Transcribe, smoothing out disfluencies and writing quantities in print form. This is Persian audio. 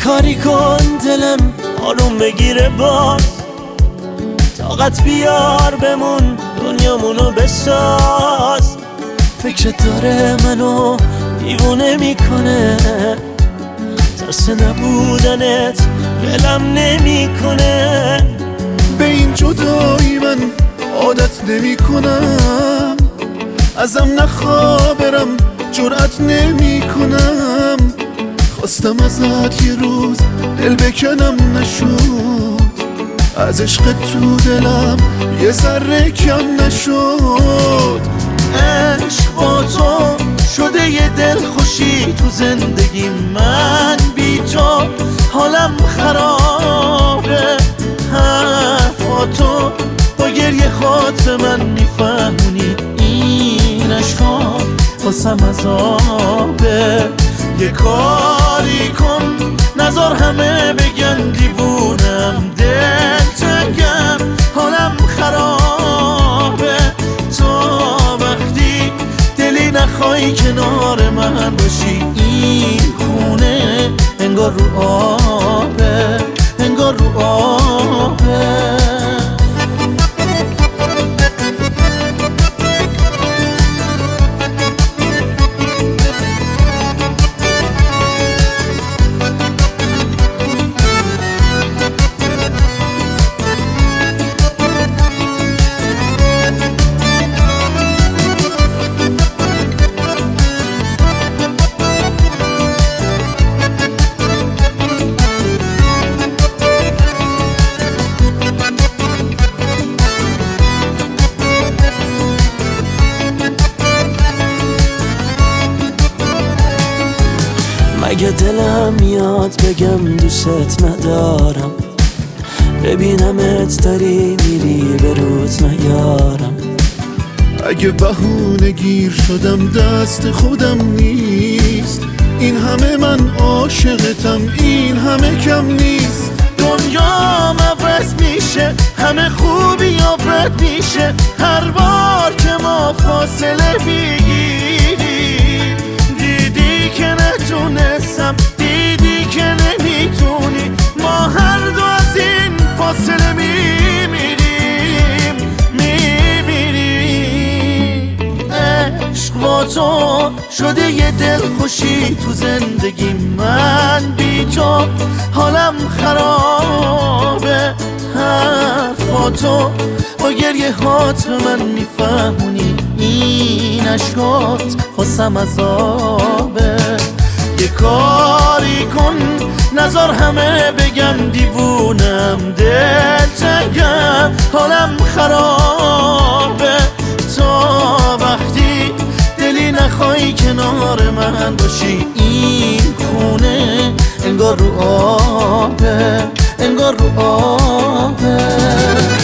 کاری کن دلم آروم بگیره باز، طاقت بیار بمون دنیامونو بساز. فکرت داره منو دیوونه میکنه، ترس نبودنت ولم نمیکنه. به این جدایی من عادت نمی کنم، ازم نخوابرم جرأت نمی کنم. خواستم ازت یه روز دل بکنم نشد، از عشق تو دلم یه ذره کم نشد. عشق با تو شده یه دل خوشی تو زندگی من، بی تو حالم خرابه. حرفاتو با گریه خود به من میفهمونی، این عشقا واسم عذابه. یه کاری کن نذار همه بگن دیوونم، دل تنگم حالم خرابه. تا وقتی دلی نخوای کنار من باشی، این خونه انگار رو آبه، انگار رو آبه. اگه دلم میاد بگم دوست ندارم، ببینمت داری میری به روز نیارم. اگه بهونه گیر شدم دست خودم نیست، این همه من عاشقتم این همه کم نیست. دنیام عوض میشه، همه خوبی بد میشه، هر بار که ما فاصله بگیریم. دیدی که نتونستم، دیدی که نمیتونی، ما هر دو از این فاصله میمیریم. عشق با تو شده یه دل خوشی تو زندگی من، بی تو حالم خرابه. حرفاتو با گریه هات به من میفهمونی، این عشقات واسم عذابه. یه کاری کن نذار همه بگن دیوونم، دل تنگم حالم خرابه. تا وقتی دلی نخوای کنار من باشی، این خونه انگار رو آبه، انگار رو آبه.